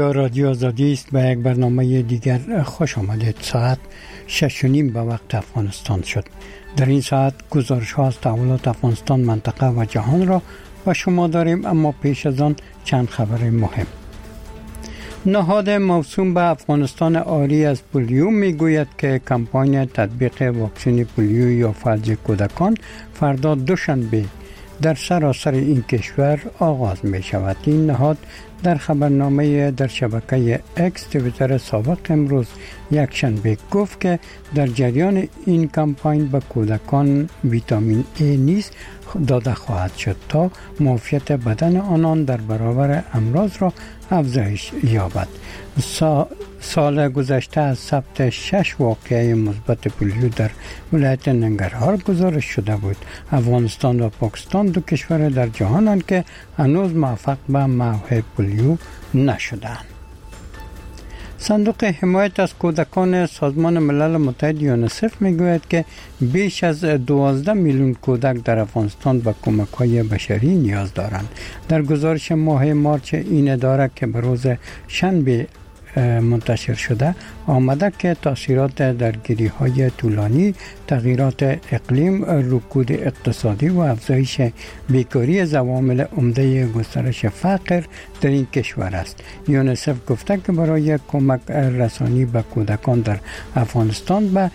اینجا رادیو آزادی است. به یک برنامه دیگر خوش آمدید. ساعت 6:30 به وقت افغانستان شد. در این ساعت گزارش ها از تحولات افغانستان، منطقه و جهان را با شما داریم، اما پیش از آن چند خبر مهم. نهاد موسوم به افغانستان عاری از پولیو میگوید که کمپاین تطبیق واکسن پولیو یا فلج کودکان فردا دوشنبه در سراسر این کشور آغاز می شود. این نهاد در خبرنامه در شبکه اکس توییتر سابق امروز یکشنبه گفت که در جریان این کمپاین به کودکان ویتامین ای نیز داده خواهد شد تا معافیت بدن آنان در برابر امراض را افزایش یابد. سال گذشته از ثبت 6 واقعه مثبت پولیو در ولایت ننگرهار گزارش شده بود. افغانستان و پاکستان دو کشور در جهانند که هنوز موفق به محو پولیو نشدند. صندوق حمایت از کودکان سازمان ملل متحد یونیسف میگوید که بیش از 12 میلیون کودک در افغانستان به کمک‌های بشری نیاز دارند. در گزارش ماه مارچ این اداره که به روز شنبه منتشر شده آمده که تاثیرات درگیری‌های طولانی، تغییرات اقلیم، رکود اقتصادی و افزایش بیکاری از عوامل عمده گسترش فقر در این کشور است. یونیسف گفته که برای کمک رسانی به کودکان در افغانستان به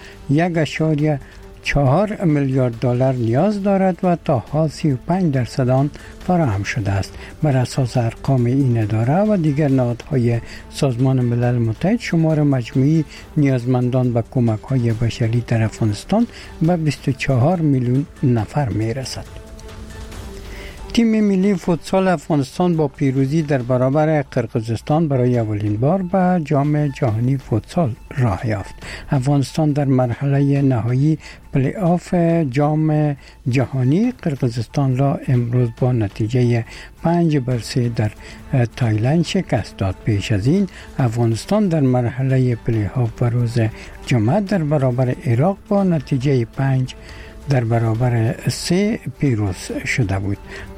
1.4 میلیارد دلار نیاز دارد و تا حال 35% آن فراهم شده است. بر اساس ارقام این اداره و دیگر نهادهای سازمان ملل متحد، شمار مجموعی نیازمندان به کمک‌های بشری در افغانستان به 24 میلیون نفر میرسد. تیم ملی فوتسال افغانستان با پیروزی در برابر قرقیزستان برای اولین بار به جام جهانی فوتسال راه یافت. افغانستان در مرحله نهایی پلی آف جام جهانی قرقیزستان را امروز با نتیجه 5-3 در تایلند شکست داد. پیش از این افغانستان در مرحله پلی آف روز جمعه در برابر عراق با نتیجه 5 در برابر 3 پیروز شده بود.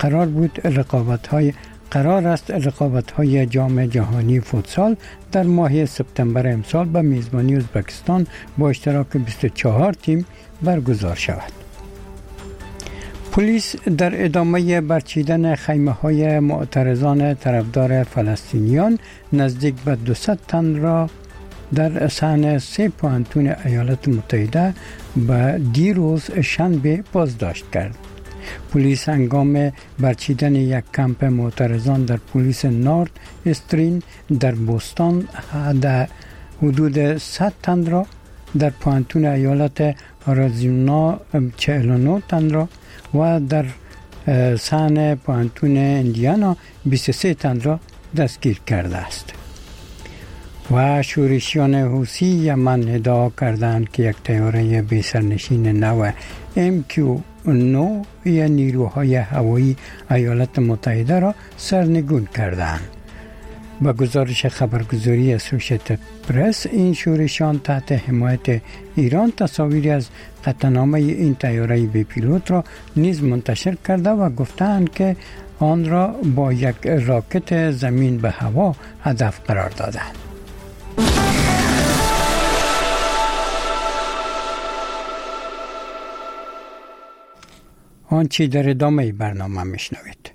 قرار است رقابت‌های جام جهانی فوتسال در ماه سپتامبر امسال به میزبانی ازبکستان با اشتراک 24 تیم برگزار شود. پلیس در ادامه برچیدن خیمه‌های معترضان طرفدار فلسطینیان نزدیک به 200 تن را در صحن 3 پوانتون ایالات متحده به دیروز شنبه بازداشت کرد. پلیس هنگام برچیدن یک کمپ معترضان در پلیس نورد استرین در بوستون حدود 100 تن را، در پوانتون ایالت آریزونا 49 تن را و در صحن پوانتون ایندیانا 23 تن را دستگیر کرده است. و شورشیان حوثی یمن ادعا کردند که یک طیاره بی سرنشین نو MQ-9 یا نیروهای هوایی ایالات متحده را سرنگون کردند. با گزارش خبرگزاری اسوسییتد پرس، این شورشیان تحت حمایت ایران تصاویری از قطعنامه این طیاره بی پیلوت را نیز منتشر کرده و گفتند که آن را با یک راکت زمین به هوا هدف قرار دادند. آنچه در ادامه برنامه میشنوید.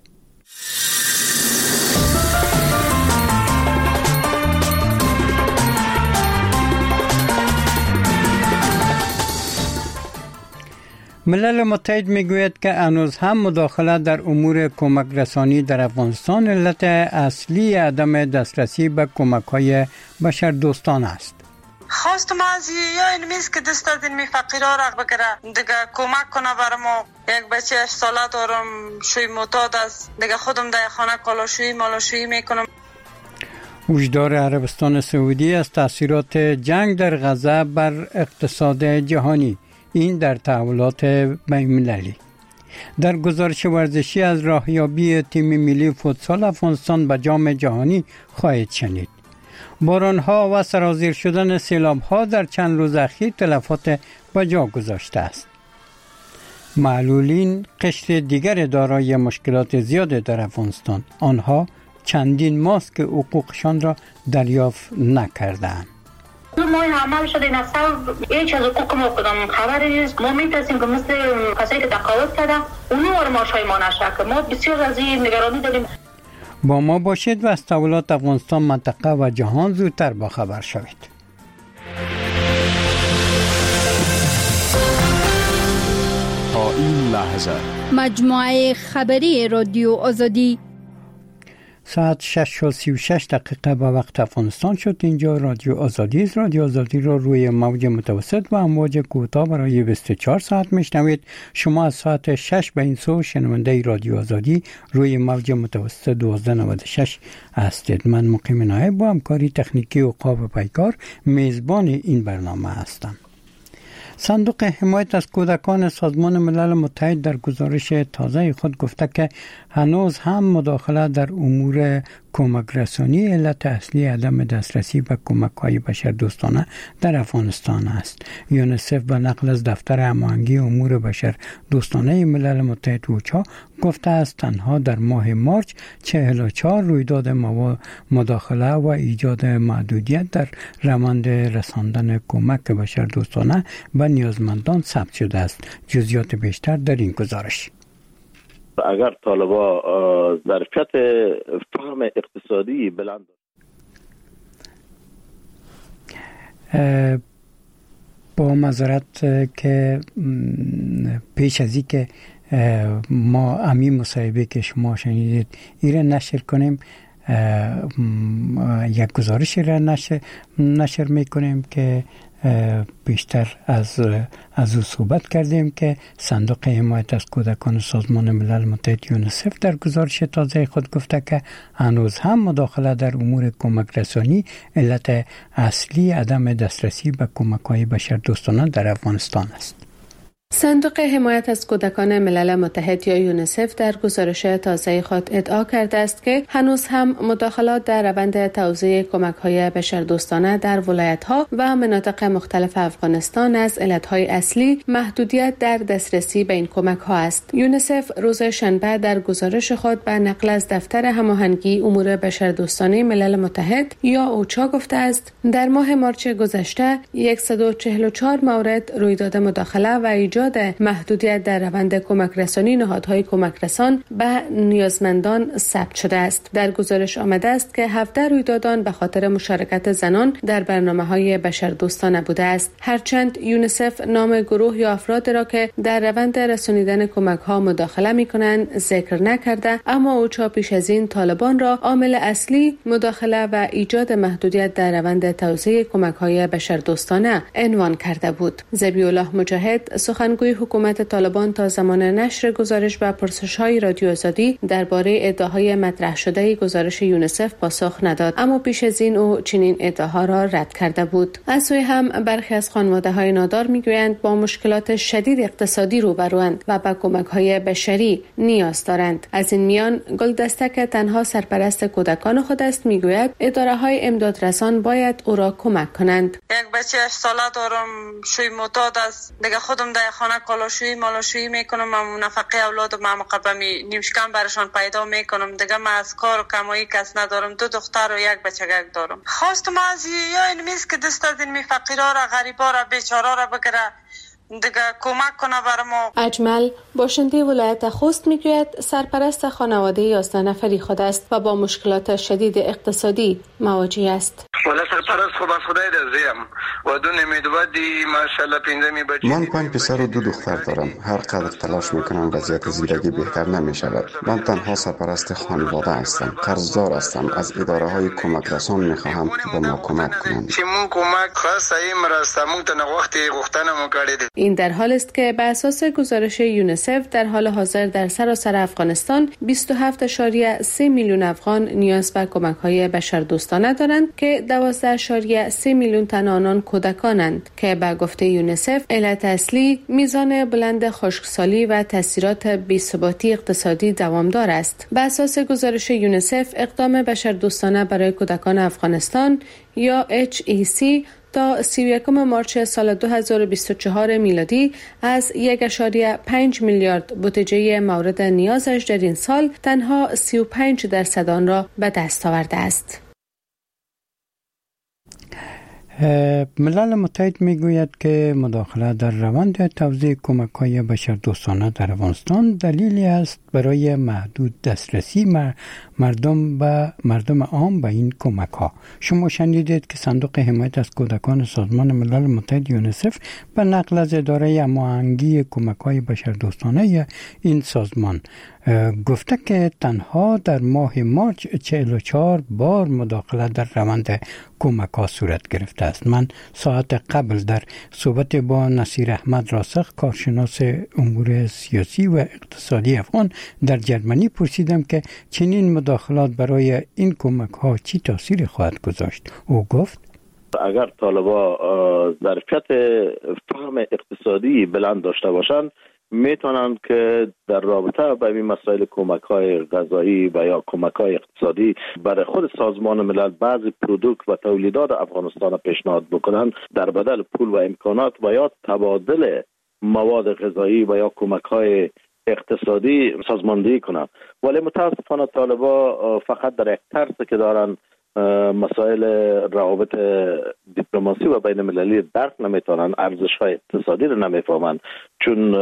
ملل متحد میگوید که هنوز هم مداخله در امور کمک رسانی در افغانستان علت اصلی عدم دسترسی به کمک‌های بشردوستانه است. خواستم از این میز که دست از این فقیرها را بگیره دیگه کمک کنه برامو. یک بچه 8 ساله دارم، شوی معتاد است دیگه، خودم در خانه مالاشویی میکنم. وجدار عربستان سعودی از تاثیرات جنگ در غزه بر اقتصاد جهانی، این در تحولات بین‌المللی. در گزارش ورزشی از راهیابی تیم ملی فوتسال افغانستان به جام جهانی خواهید شنید. باران‌ها و سرازیر شدن سیلاب‌ها در چند روز اخیر تلفات به جا گذاشته است. معلولین قشر دیگر دارای مشکلات زیاد در افغانستان. آنها چندین ماست که حقوقشان را دریافت نکردند. ما این عمل شده این اصلا هیچ از حقوق ما کدام خبری نیست. ما میترسیم که مثل کسایی که تقاعد کردن اونو وارد معاشهای ما نشه که ما بسیار از این نگرانی داریم. با ما باشید و از تحولات افغانستان، منطقه و جهان زودتر با خبر شوید. تا این لحظه مجموعه خبری رادیو آزادی ساعت 6:36 به وقت افغانستان شد. اینجا رادیو آزادی است. رادیو آزادی را روی موج متوسط و امواج کوتاه برای 24 ساعت میشنوید. شما از ساعت 6 به این سو شنونده رادیو آزادی روی موج متوسط 1296 هستید. من مقیم نایب با همکاری تکنیکی و قاب پیکار میزبان این برنامه هستم. صندوق حمایت از کودکان سازمان ملل متحد در گزارش تازه خود گفته که هنوز هم مداخله در امور کمک رسانی علت اصلی عدم دسترسی به کمک‌های بشردوستانه در افغانستان است. یونیسف به نقل از دفتر هماهنگی امور بشردوستانه ملل متحد اوچا گفته است تنها در ماه مارچ 44 رویداد مداخله و ایجاد محدودیت در روند رساندن کمک بشردوستانه به نیازمندان ثبت شده است. جزئیات بیشتر در این گزارش. اگر طالبا ظرفیت فهم اقتصادی بلند با معذرت که پیش از این که ما همین مصاحبه که شما شنیدید ایره نشر کنیم، یک گزارش را نشر میکنیم که بیشتر از او صحبت کردیم که صندوق حمایت از کودکان سازمان ملل متحد یونیسف در گزارش تازه خود گفته که هنوز هم مداخله در امور کمک رسانی علت اصلی عدم دسترسی به کمک‌های بشردوستانه در افغانستان است. صندوق حمایت از کودکان ملل متحد یا یونیسف در گزارش تازه خود ادعا کرده است که هنوز هم مداخلات در روند توزیع کمک‌های بشردوستانه در ولایت‌ها و مناطق مختلف افغانستان از علت‌های اصلی محدودیت در دسترسی به این کمک‌ها است. یونیسف روز شنبه در گزارش خود به نقل از دفتر هماهنگی امور بشردوستانه ملل متحد یا اوچا گفته است در ماه مارچ گذشته 144 مورد رویداد مداخله و ایجاد محدودیت در روند کمک رسانی نهادهای کمک رسان به نیازمندان ثبت شده است. در گزارش آمده است که 17 رویدادان به خاطر مشارکت زنان در برنامه‌های بشردوستانه بوده است. هرچند یونیسف نام گروه یا افراد را که در روند رسانیدن کمک‌ها مداخله می‌کنند ذکر نکرده، اما اوچا پیش از این طالبان را عامل اصلی مداخله و ایجاد محدودیت در روند توزیع کمک‌های بشردوستانه عنوان کرده بود. ذبیح الله مجاهد سخنگوی حکومت طالبان تا زمان نشر گزارش و پرسش‌های رادیو آزادی درباره ادعاهای مطرح شده گزارش یونیسف پاسخ نداد، اما پیش از این او چنین ادعاها را رد کرده بود. از سوی هم برخی از خانواده‌های نادار می‌گویند با مشکلات شدید اقتصادی روبروند و به کمک‌های بشری نیاز دارند. از این میان گلدسته که تنها سرپرست کودکان خود است می‌گوید اداره‌های امدادرسان باید او را کمک کنند. یک بچه 8 ساله دارم، شوی معتاد است. دیگه خودم در خانه مالاشویی میکنم، من نفقه اولادم مقبمی نیمشکم برشان پیدا میکنم. دیگه من از کار و کمایی کس ندارم. 2 دختر و 1 بچگک دارم. خواستم از یا این میست که دست از این فقیرا را، غریبا را، بیچارا را بگیره، دیگه کمک کنه برام. اجمل باشنده ولایت خوست میگوید سرپرست خانواده 11 نفری خود است و با مشکلات شدید اقتصادی مواجه است. ولی سرپرست خوب از خدای دزدیم و دو نمیدودی ماشاءالله 5 بچه. من 5 پسر و 2 دختر دارم. هر قدر تلاش میکنم وضعیت زندگی بهتر نمیشود. من تنها سرپرست خانواده هستم. قرضدار هستم. از اداره های کمک رسان میخواهم که به ما کمک کنند. چمون کمک خاص این مرستمون تن وقتی گفتنمو کردید. این در حال است که به اساس گزارش یونیسف در حال حاضر در سراسر افغانستان 27.3 میلیون افغان نیاز به کمک‌های بشردوستانه دارند که 12.3 میلیون تن آنان کودکانند که به گفته یونیسف علت اصلی میزان بلند خشکسالی و تاثیرات بی‌ثباتی اقتصادی دوامدار است. به اساس گزارش یونیسف اقدام بشردوستانه برای کودکان افغانستان یا HEC تا 31 مارس سال 2024 میلادی از 1.5 میلیارد بودجه مورد نیازش در این سال تنها 35% آن را به دست آورده است. ملل متحد میگوید که مداخله در روند توزیع کمک‌های بشردوستانه در افغانستان دلیلی است برای محدود دسترسی مردم عام به این کمک‌ها. شما شنیدید که صندوق حمایت از کودکان سازمان ملل متحد یونیسف به نقل از اداره هماهنگی کمک‌های بشردوستانه این سازمان گفته که تنها در ماه مارس 44 بار مداخله در روند کمک‌ها صورت گرفته است. من ساعت قبل در صحبت با نصیر احمد راسخ کارشناس امور سیاسی و اقتصادی افغان در جرمنی پرسیدم که چنین مداخلات برای این کمک‌ها چی تاثیر خواهد گذاشت. او گفت اگر طالبا ظرفیت فهم اقتصادی بلند داشته باشند میتونند که در رابطه با این مسائل کمک‌های غذایی و یا کمک‌های اقتصادی برای خود سازمان ملل بعضی پرودوکت و تولیدات افغانستان پیشنهاد بکنند در بدل پول و امکانات و یا تبادل مواد غذایی و یا کمک‌های اقتصادی سازماندهی کنند. ولی متاسفانه طالبا فقط در یک ترس که دارن مسائل روابط دیپلماسی و بین المللی درک نمیتونن، ارزش‌های اقتصادی رو نمیفهمن، چون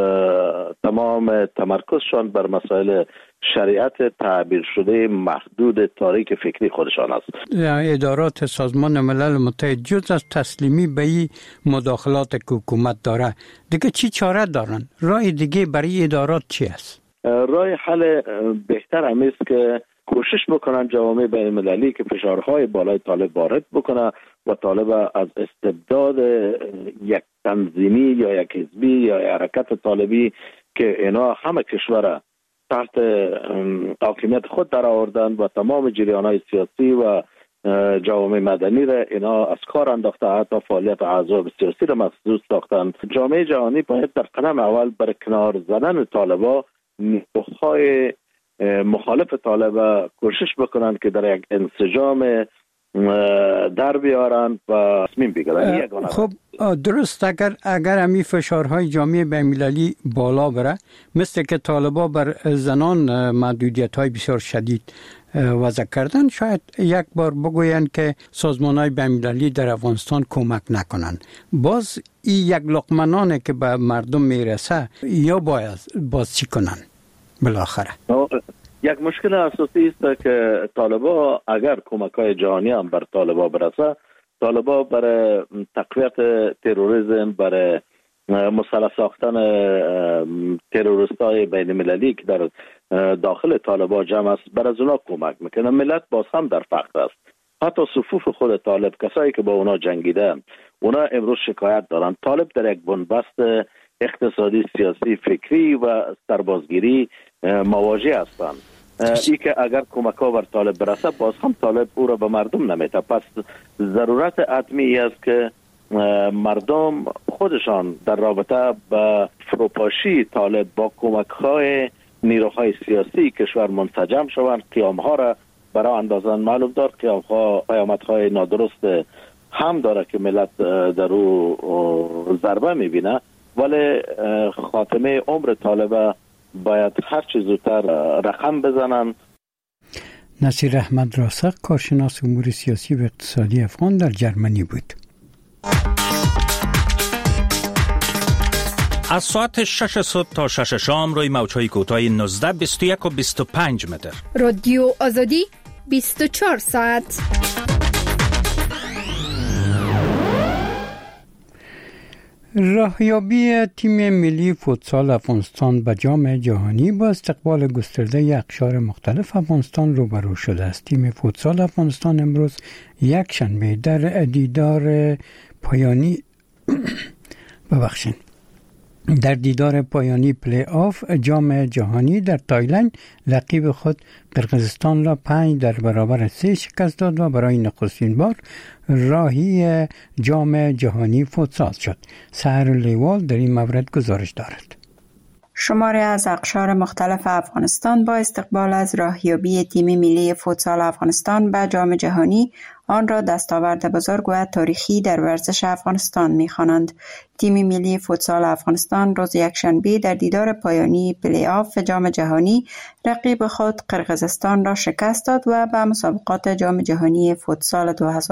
تمام تمرکزشان بر مسائل شریعت تعبیر شده محدود تاریک فکری خودشان است. ادارات سازمان ملل متحد جز از تسلیمی به این مداخلات که حکومت داره دیگه چی چاره دارن؟ راه دیگه برای ادارات چی است؟ راه حل بهتر همیست که کوشش بکنن جوامع بین المللی که فشارهای بالای طالب وارد بکنه و طالب از استبداد یک تنظیمی یا یک حزبی یا حرکت طالبی که اینا همه کشور تحت حاکمیت خود در آوردن و تمام جریان‌های سیاسی و جوامع مدنی را اینا از کار انداخته، حتی فعالیت احزاب سیاسی را مسدود ساختن. جامعه جهانی باید در قدم اول برای کنار زدن طالبا نیروهای مخالف طالب کوشش بکنند که در یک انسجام در بیارند و تصمیم بگیرند. خب درست، اگر همین فشارهای جامعه بین‌المللی بالا بره، مثل که طالبا بر زنان محدودیت‌های بسیار شدید وضع کردن، شاید یک بار بگویند که سازمان‌های بین‌المللی در افغانستان کمک نکنند. باز این یک لقمه که به مردم میرسه یا باز چی کنن بالاخره؟ یک مشکل اساسی است که طالبا اگر کمک‌های جهانی هم بر طالبا برسه، طالبا برای تقویت تروریسم، برای مسلح ساختن تروریست‌های بین‌المللی که در داخل طالبا جمع است، بر از اونا کمک میکنه. ملت باز هم در فقر است. حتی صفوف خود طالب، کسایی که با اونا جنگیده، اونا امروز شکایت دارن. طالب در یک بنبست اقتصادی، سیاسی، فکری و سربازگیری مواجه هستند. ای که اگر کمک‌ها بر طالب برسه، باز هم طالب او را به مردم نمیده. پس ضرورت حتمی است که مردم خودشان در رابطه با فروپاشی طالب با کمک‌های نیروهای سیاسی کشور منسجم شوند، قیام‌ها را برای اندازان معلوم دار. قیامت‌های نادرست هم داره که ملت در او ضربه می‌بینه، ولی خاتمه عمر طالب باید هر چه زودتر رقم بزنن. نصیر احمد راسخ کارشناس امور سیاسی و اقتصادی افغان در جرمنی بود. از ساعت 6 صبح تا 6 شام روی موج‌های کوتاه 19، 21 و 25 متر. رادیو آزادی 24 ساعت. راهیابی تیم ملی فوتسال افغانستان به جام جهانی با استقبال گسترده اقشار مختلف افغانستان روبرو شده است. تیم فوتسال افغانستان امروز یک شنبه در دیدار پایانی پلی آف جام جهانی در تایلند رقیب خود قرقیزستان را 5 در برابر 3 شکست داد و برای نخستین بار راهی جام جهانی فوتسال شد. سحر لیوال در این مورد گزارش دارد. شماری از اقشار مختلف افغانستان با استقبال از راهیابی تیم ملی فوتسال افغانستان به جام جهانی آن را دستاورد بزرگ و تاریخی در ورزش افغانستان می‌خوانند. تیم ملی فوتسال افغانستان روز یکشنبه در دیدار پایانی پلی آف جام جهانی رقیب خود قرقیزستان را شکست داد و به مسابقات جام جهانی فوتسال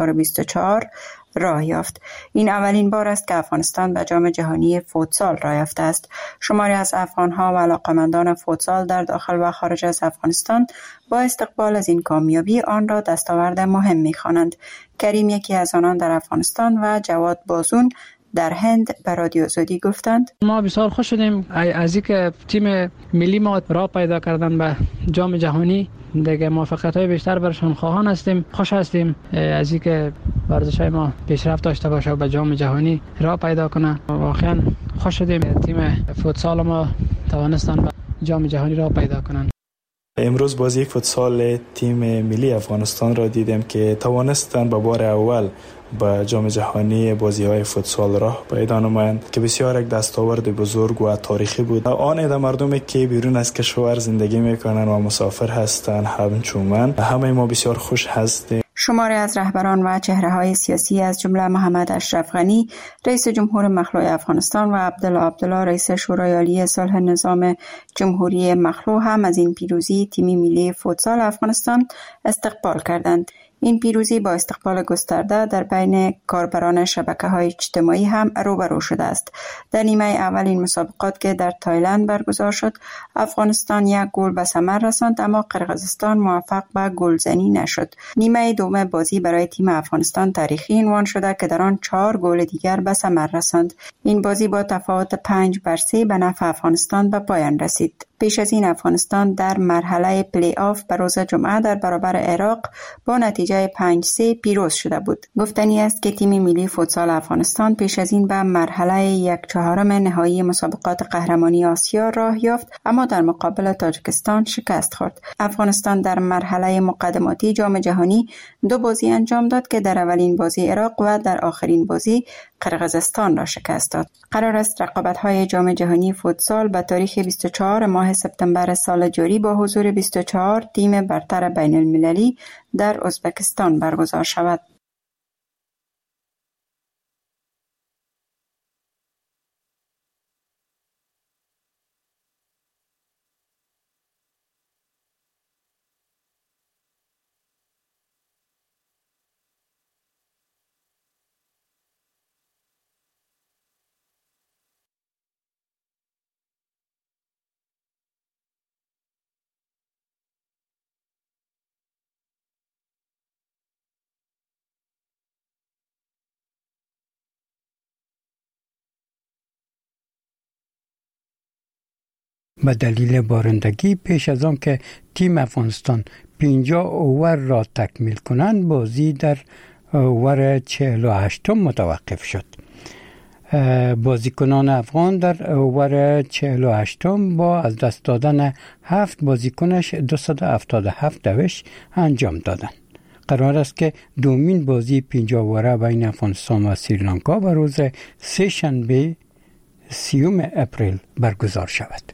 2024 راه یافت. این اولین بار است که افغانستان به جام جهانی فوتسال راه یافته است. شماری از افغان‌ها و علاقه‌مندان فوتسال در داخل و خارج از افغانستان با استقبال از این کامیابی آن را دستاورد مهم می‌خوانند. کریم یکی از آنان در افغانستان و جواد بازون در هند به رادیو آزادی گفتند ما بسیار خوش شدیم از اینکه تیم ملی ما راه پیدا کردن به جام جهانی. دیگه موفقیت‌های بیشتر برشان خواهان هستیم. خوش هستیم از اینکه ورزش‌های ما پیشرفت داشته باشه و به جام جهانی راه پیدا کنه. واقعا خوش شدیم تیم فوتسال ما توانستن به جام جهانی راه پیدا کنند. امروز بازی فوتسال تیم ملی افغانستان را دیدیم که توانستند به بار اول به جام جهانی بازی‌های فوتسال راه پیدا نمایند که بسیار یک دستاورد بزرگ و تاریخی بود. آن عده مردمی که بیرون از کشور زندگی میکنند و مسافر هستند همچون من، همه ما بسیار خوش هستیم. شماری از رهبران و چهره‌های سیاسی از جمله محمد اشرف غنی رئیس جمهور مخلوع افغانستان و عبدالله رئیس شورای عالی صلح نظام جمهوری مخلوع هم از این پیروزی تیم ملی فوتسال افغانستان استقبال کردند. این پیروزی با استقبال گسترده در بین کاربران شبکه‌های اجتماعی هم روبرو شده است. در نیمه اول این مسابقات که در تایلند برگزار شد، افغانستان یک گل به ثمر رساند اما قرقیزستان موفق به گلزنی نشد. نیمه دوم بازی برای تیم افغانستان تاریخی عنوان شده که در آن 4 گل دیگر به ثمر رساند. این بازی با تفاوت 5-3 به نفع افغانستان به پایان رسید. پیش از این افغانستان در مرحله پلی آف به روز جمعه در برابر عراق با نتیجه 5-3 پیروز شده بود. گفتنی است که تیم ملی فوتسال افغانستان پیش از این به مرحله 1/4 نهایی مسابقات قهرمانی آسیا راه یافت اما در مقابل تاجیکستان شکست خورد. افغانستان در مرحله مقدماتی جام جهانی 2 بازی انجام داد که در اولین بازی عراق و در آخرین بازی قرقیزستان را شکست داد. قرار است رقابت‌های جام جهانی فوتسال به تاریخ 24 ماه سپتامبر سال جاری با حضور 24 تیم برتر بین المللی در ازبکستان برگزار شود. به دلیل بارندگی پیش از آن که تیم افغانستان 50 اوور را تکمیل کنند بازی در اوور 48 متوقف شد. بازیکنان افغان در اوور 48 با از دست دادن 7 بازیکنش 277 دوش انجام دادند. قرار است که دومین بازی 50 اوره بین افغانستان و سریلانکا به روز سه شنبه 30 اپریل برگزار شود.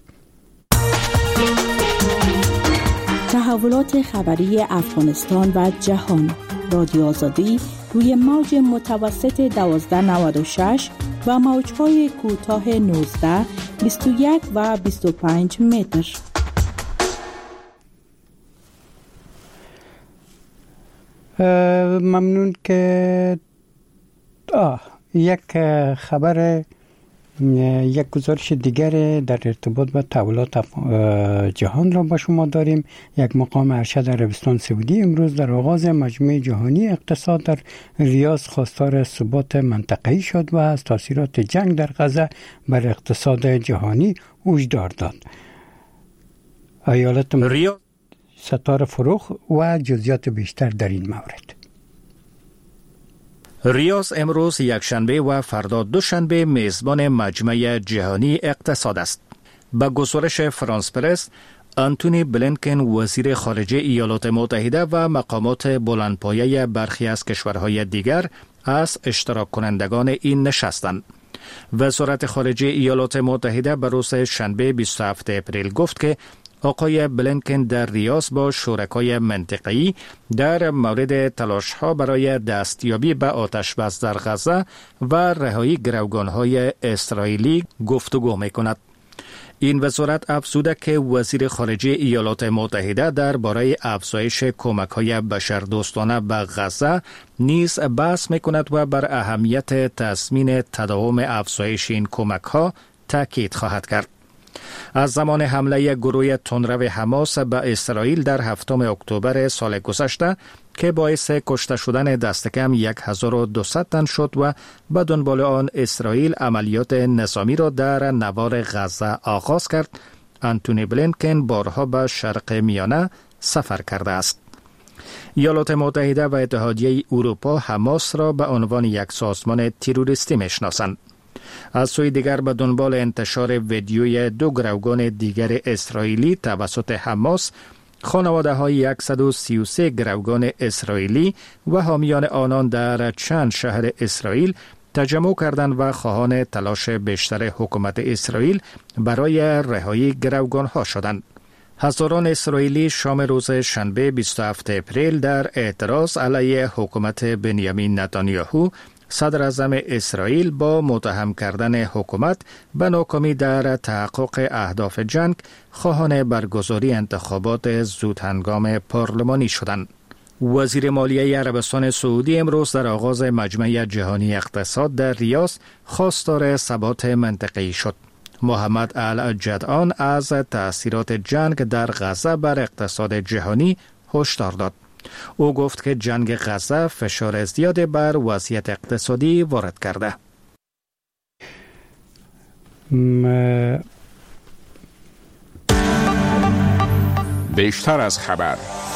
تحولات خبری افغانستان و جهان. رادیو آزادی روی موج متوسط 1296 و موج‌های کوتاه 19، 21 و 25 متر. ممنون که یک خبر یک گزارش دیگر در ارتباط با تحولات جهان را با شما داریم. یک مقام ارشد عربستان سعودی امروز در آغاز مجمع جهانی اقتصاد در ریاض خواستار ثبات منطقه‌ای شد و از تاثیرات جنگ در غزه بر اقتصاد جهانی هشدار داد. ایالات متحده ستاره فروخ و جزئیات بیشتر در این مورد. ریاض امروز یکشنبه و فردا دوشنبه میزبان مجمع جهانی اقتصاد است. با گزارش فرانس پرس، آنتونی بلینکن وزیر خارجه ایالات متحده و مقامات بلندپایه برخی از کشورهای دیگر از اشتراک کنندگان این نشستند. وزارت خارجه ایالات متحده به روز شنبه 27 اپریل گفت که آقای بلینکن در ریاض با شرکای منطقه‌ای در مورد تلاش‌ها برای دستیابی به آتش‌بس در غزه و رهایی گروگان‌های اسرائیلی گفتگو می‌کند. این وزارت افزوده که وزیر خارجه ایالات متحده درباره افزایش کمک‌های بشردوستانه به غزه نیز بحث می‌کند و بر اهمیت تضمین تداوم افزایش این کمک‌ها تاکید خواهد کرد. از زمان حمله گروه تندرو حماس به اسرائیل در 7 اکتبر سال گذشته که باعث کشته شدن دست کم 1200 تن شد و به دنبال آن اسرائیل عملیات نظامی را در نوار غزه آغاز کرد، آنتونی بلینکن بارها به شرق میانه سفر کرده است. ایالات متحده و اتحادیه اروپا حماس را به عنوان یک سازمان تروریستی میشناسند. از سوی دیگر به دنبال انتشار ویدیوی 2 گروگان دیگر اسرائیلی توسط حماس، خانواده های 133 گروگان اسرائیلی و حامیان آنان در چند شهر اسرائیل تجمع کردند و خواهان تلاش بیشتر حکومت اسرائیل برای رهایی گروگان ها شدند. هزاران اسرائیلی شام روز شنبه 27 اپریل در اعتراض علیه حکومت بنیامین نتانیاهو صدر اعظم اسرائیل با متهم کردن حکومت به ناکامی در تحقق اهداف جنگ خواهان برگزاری انتخابات زودهنگام پارلمانی شدند. وزیر مالیه عربستان سعودی امروز در آغاز مجمع جهانی اقتصاد در ریاض خواستار ثبات منطقه‌ای شد. محمد الجدعان از تأثیرات جنگ در غزه بر اقتصاد جهانی هشدار داد. او گفت که جنگ غزه فشار زیاد بر وضعیت اقتصادی وارد کرده. بیشتر از خبر.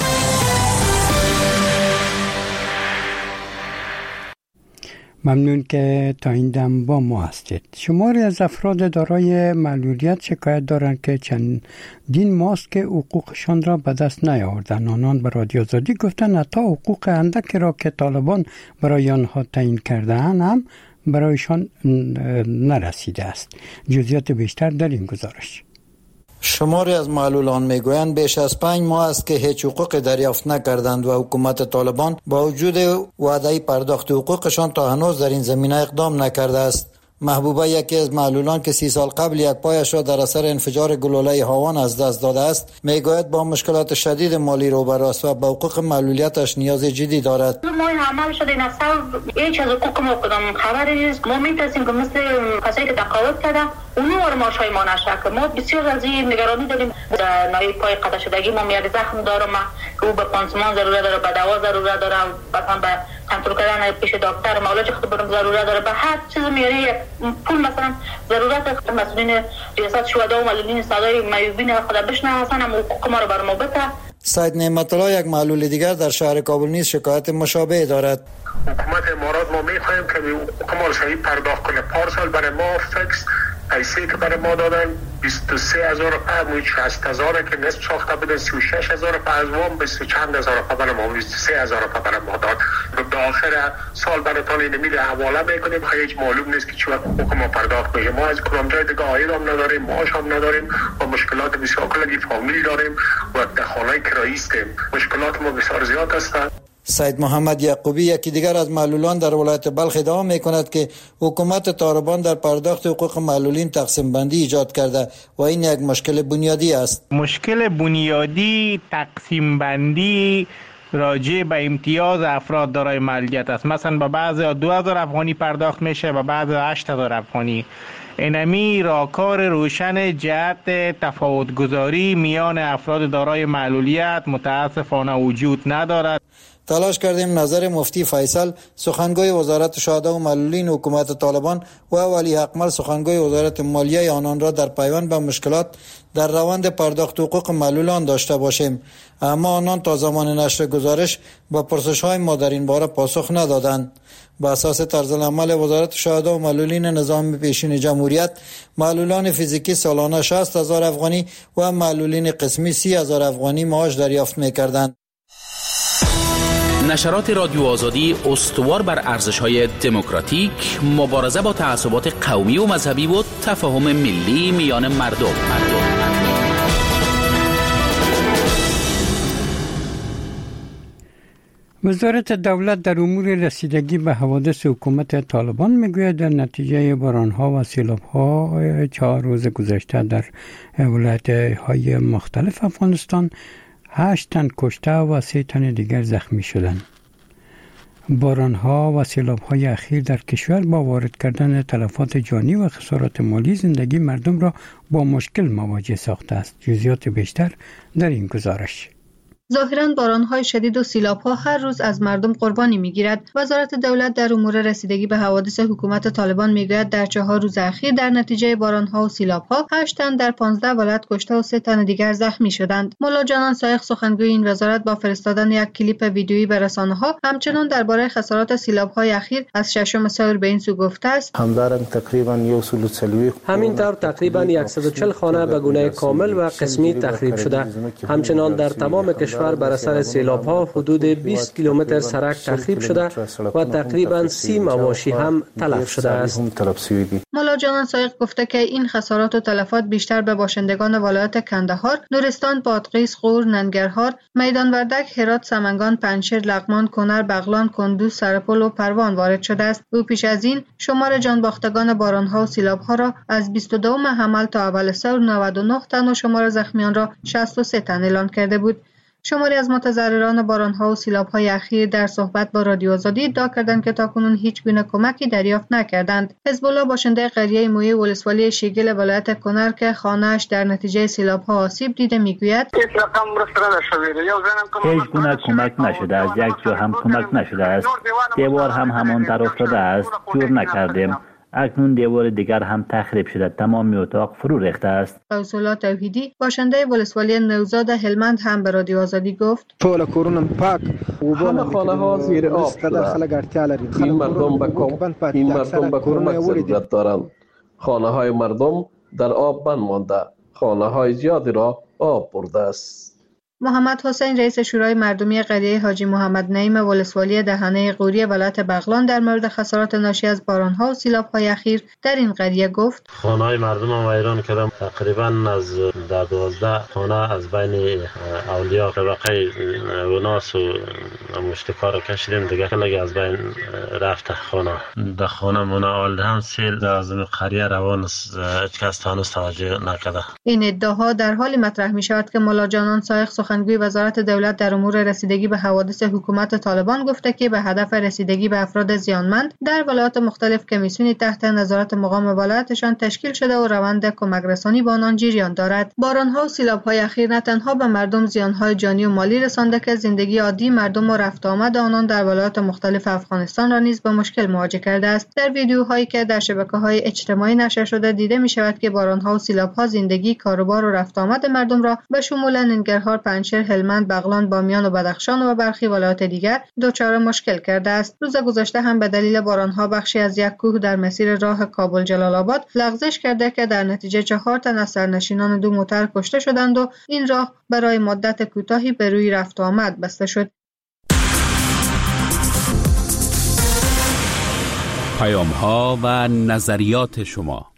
ممنون که تا این دم با ما هستید. شماری از افراد دارای معلولیت شکایت دارند که چندین ماست که حقوقشان را به دست نیاوردند. آنان به رادیو آزادی گفتند حتی حقوق اندکی را که طالبان برای آنها تعیین کرده‌اند هم برایشان نرسیده است. جزئیات بیشتر در این گزارش. شماری از معلولان میگویند بیش از 5 ماه است که هیچ حقوق دریافت نکردند و حکومت طالبان با وجود وعده پرداخت حقوقشان تا هنوز در این زمینه اقدام نکرده است. محبوبه یکی از معلولان که 30 سال قبل یک پایش را در اثر انفجار گلوله هاوان از دست داده است، میگوید با مشکلات شدید مالی روبرو است و به حقوق معلولیتش نیاز جدی دارد. ما عمل شده این اصلا هیچ از حقوق ما کدام خبری نیست. ما میترسیم که مثل کسایی که تقاعد کرده اونو ماشای ما نشه که ما بسیار از این نگرانی داریم. در ناحیه پای قطع شدگی ما یک زخم دارم که او به پانسمان ضرورت داره، به دوا ضرورت داره، مثلا به کنترل کردن پیش دکتر معالجه خود برم ضرورت داره، به هر چیز میاری پول مثلا ضرورت. مسئولین ریاست شهدا و معلولین صدای میوبین خدا بشنه حسن هم حقوق ما رو بر ما بده. سید نعمت الله یک معلول دیگر در شهر کابل نیز شکایت مشابه دارد. حکومت امارات ما میخوایم که حقوق ما رو صحیح پرداخت کنه. پارسال برای ما فکس پیسه که برای ما دادن 23,000 روپیه، 60,000 که نصف ساخته بودن، 36,000 روپیه از وام، 20 چند هزار روپیه برای ما، 23,000 روپیه برای ما داد. به آخر سال براتون نمیده حواله میکنیم، هیچ معلوم نیست که چه وقت حقوق ما پرداخت میشه. ما از کدام جای دیگه عاید هم نداریم، معاش هم نداریم و مشکلات بسیار کلگی فامیل داریم و در خانه کرایی هستیم. مشکلات ما بسیار زیاد است. سید محمد یعقوبی یکی دیگر از معلولان در ولایت بلخ ادعا میکند که حکومت طالبان در پرداخت حقوق معلولین تقسیم بندی ایجاد کرده و این یک مشکل بنیادی است. مشکل بنیادی تقسیم بندی راجع به امتیاز افراد دارای معلولیت است. مثلا به بعضی 2000 افغانی پرداخت میشه، به بعضی 8000 افغانی. اینمی راهکار روشن جهت تفاوت‌گذاری میان افراد دارای معلولیت متاسفانه وجود ندارد. تلاش کردیم نظر مفتی فیصل سخنگوی وزارت شهدا و معلولین حکومت طالبان و ولی حقمل سخنگوی وزارت مالیه آنان را در پیوند به مشکلات در روند پرداخت حقوق معلولان داشته باشیم، اما آنان تا زمان نشر گزارش با پرسش‌های ما در این باره پاسخ ندادند. به اساس طرزالعمل وزارت شهدا و معلولین نظام پیشین جمهوریت، معلولان فیزیکی سالانه 60,000 افغانی و معلولین قسمی 30,000 افغانی معاش دریافت می‌کردند. نشرات رادیو آزادی استوار بر ارزش‌های دموکراتیک، مبارزه با تعصبات قومی و مذهبی و تفاهم ملی میان مردم. وزارت دولت در امور رسیدگی به حوادث حکومت طالبان میگوید در نتیجه بارانها و سیلاب‌ها 4 روز گذشته در ولایت‌های مختلف افغانستان 8 تن کشته و 3 تن دیگر زخمی شدند. بارانها و سیلاب‌های اخیر در کشور با وارد کردن تلفات جانی و خسارات مالی زندگی مردم را با مشکل مواجه ساخته است. جزئیات بیشتر در این گزارش. ظاهراً باران‌های شدید و سیلاب‌ها هر روز از مردم قربانی می‌گیرد. وزارت دولت در امور رسیدگی به حوادث حکومت طالبان می‌گوید در 4 روز اخیر در نتیجه باران‌ها و سیلاب‌ها 8 تن در 15 ولایت کشته و 3 تن دیگر زخمی شدند. مولا جانان سایق سخنگوی این وزارت با فرستادن یک کلیپ ویدیویی به رسانه‌ها همچنان درباره خسارات سیلاب‌های اخیر از 6 سپتامبر به این سو گفته است: همین طور تقریباً 140 خانه به گونه کامل و قسمی تخریب شده. همچنان در تمام کشور بر اثر سیلاب‌ها حدود 20 کیلومتر سرک تخریب شده و تقریباً 30 مواشی هم تلف شده است. مولا جانان سایق گفته که این خسارات و تلفات بیشتر به باشندگان ولایت کندهار، نورستان، بادغیس، غور، ننگرهار، میدان وردک، هرات، سمنگان، پنجشیر، لغمان، کنر، بغلان، کندوز، سرپل و پروان وارد شده است. او پیش از این شمار جانباختگان باران‌ها و سیلاب‌ها را از 22 حمل تا اول ثور 99 تن و شمار زخمیان را 63 تن اعلام کرده بود. شماری از متضرران باران‌ها و سیلاب‌های اخیر در صحبت با رادیو آزادی ادعا کردند که تاکنون هیچ گونه کمکی دریافت نکردند. حزب الله باشنده قریه مویی ولسوالی شیگل ولایت کنر که خانه‌اش در نتیجه سیلاب‌ها آسیب دیده میگوید: هیچ گونه کمک نشده است، یک جو هم کمک نشده است. دیوار هم همان طرف افتاده است، جور نکردیم. اکنون دیوار دیگر هم تخریب شده، تمام اتاق فرو ریخته است. غوث الله توحیدی باشنده ولسوالی نوزاد هلمند هم به رادیو آزادی گفت: همه خانه ها زیر آب شده. این مردم به کمک ضرورت دارند. خانه های مردم در آب بند مانده، خانه های زیادی را آب برده است. محمد حسین رئیس شورای مردمی قریه حاجی محمد نعیم ولسوالی دهنه قوری ولایت بغلان در مورد خسارات ناشی از باران‌ها و سیلاب‌های اخیر در این قریه گفت: خانه‌های مردم را ویران کردم. تقریباً از 12 خانه از بین اولیا طبقه وناس و مشتکا را کشیدیم، دیگه کلی از بین رفته خانه. در خانه مناول هم سیل از قریه روان است، هیچ کس هنوز توجه نکرده. این ادعاها در حالی مطرح می‌شود که مولا جانان سایق سخنگوی وزارت دولت در امور رسیدگی به حوادث حکومت طالبان گفته که به هدف رسیدگی به افراد زیانمند در ولایات مختلف کمیسیونی تحت نظارت مقام ولایتشان تشکیل شده و روند کمک رسانی به آنان جریان دارد. باران‌ها و سیلاب‌های اخیر نه تنها به مردم زیان‌های جانی و مالی رسانده که زندگی عادی مردم و رفت آمد آنان در ولایات مختلف افغانستان را نیز به مشکل مواجه کرده است. در ویدیوهایی که در شبکه‌های اجتماعی نشر شده دیده می‌شود که باران‌ها و سیلاب‌ها زندگی، کاروبار و رفت آمد مردم را به شمول ننگرهار، پنجشیر، هلمند، بغلان، بامیان و بدخشان و برخی ولایات دیگر دچار مشکل کرده است. روز گذشته هم به دلیل باران‌ها بخشی از یک کوه در مسیر راه کابل جلال آباد لغزش کرده که در نتیجه 4 تن از سرنشینان 2 موتر کشته شدند و این راه برای مدت کوتاهی به روی رفت و آمد بسته شد. پیام‌ها و نظریات شما.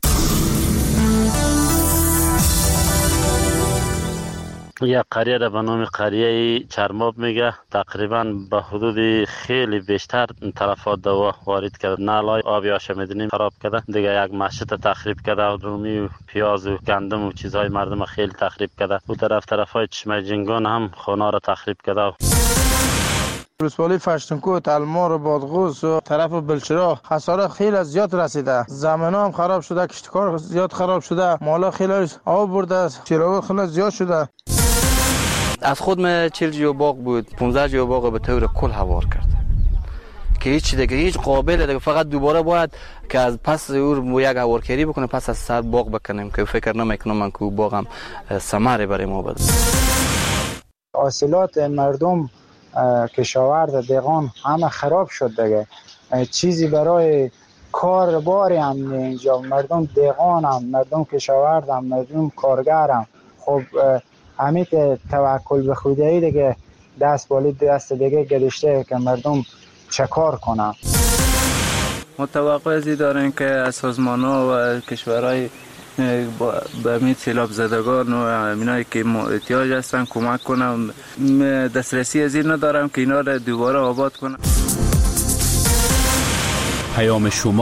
یک قریه را به نام قریه چرماب میگه، تقریبا به حدود خیلی بیشتر تلفات دوا وارد کرد. نالای آبی آش میدونیم خراب کرده، دیگه یک مسجد تخریب کرده، رومی و پیاز و گندم و چیزهای مردم خیلی تخریب کرده. او طرفای چشمه جنگان هم خانه را تخریب کرده. ولسوالی فشتونکو، تلمار و بادغوس و طرف بلچرا خسارات خیلی زیاد رسیده. زمین‌ها هم خراب شده، کشتکار زیاد خراب شده، مالا خیلی آب برده، چراغ خیلی زیاد شده. از خود 40 جو باغ بود، 15 جو باغ به طور کل هوار کرد که هیچ قابل دیگه، فقط دوباره باید که از پس او یک هوارکاری بکنه، پس از سر باغ بکنیم که فکر نمیکنم من که باغم ثمره برای ما بده. حاصلات مردم کشاورز دیگان همه خراب شد دیگه، چیزی برای کار باری هم اینجا، مردم دیگان هم، مردم کشاورز هم، مردم کارگر هم. خب همین که توکل به خدایی دیگه دست بالی دست دیگه گذاشته که مردم چه کار کنن. متوقع ازی داریم که از سازمان‌ها و کشورهای به همین سیلاب زدگان و اینایی که احتیاج هستن کمک کنم. دسترسی از این ندارم که اینا را دوباره آباد کنم. پیام شما